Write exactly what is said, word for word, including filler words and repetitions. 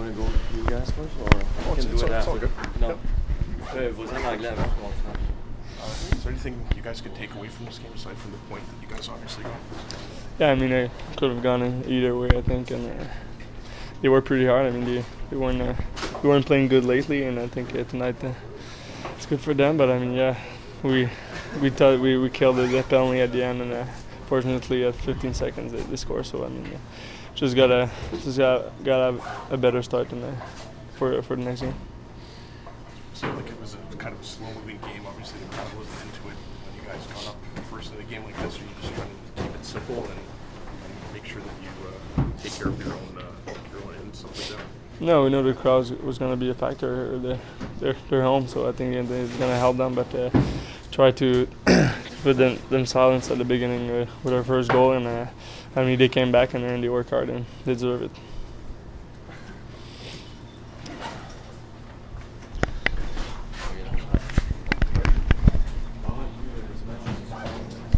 want to go you guys first, or oh, I can it's, do it's, it it's after? all good. No. Yep. Ouais, vas-y en anglais avant, on va Uh, is there anything you guys could take away from this game aside from the point that you guys obviously got? Yeah, I mean, it could have gone in either way, I think, and uh, they worked pretty hard. I mean, they, they weren't uh, they weren't playing good lately, and I think uh, tonight uh, it's good for them. But I mean, yeah, we we thought we, we killed the, the penalty at the end, and uh, fortunately at fifteen seconds they, they scored. So I mean, uh, just gotta just gotta, gotta have a better start in the, for for the next game. So like it was a kind of a slow-moving game. Obviously, the crowd wasn't into it when you guys got up first in the game like this. Are you just trying to keep it simple and, and make sure that you uh, take care of your own uh, your own end and stuff like that? No, we know the crowd was going to be a factor. They're, they're, they're home, so I think it's going to help them. But uh, try to put them, them silence at the beginning uh, with our first goal. And uh, I mean, they came back and, and they worked hard and they deserve it.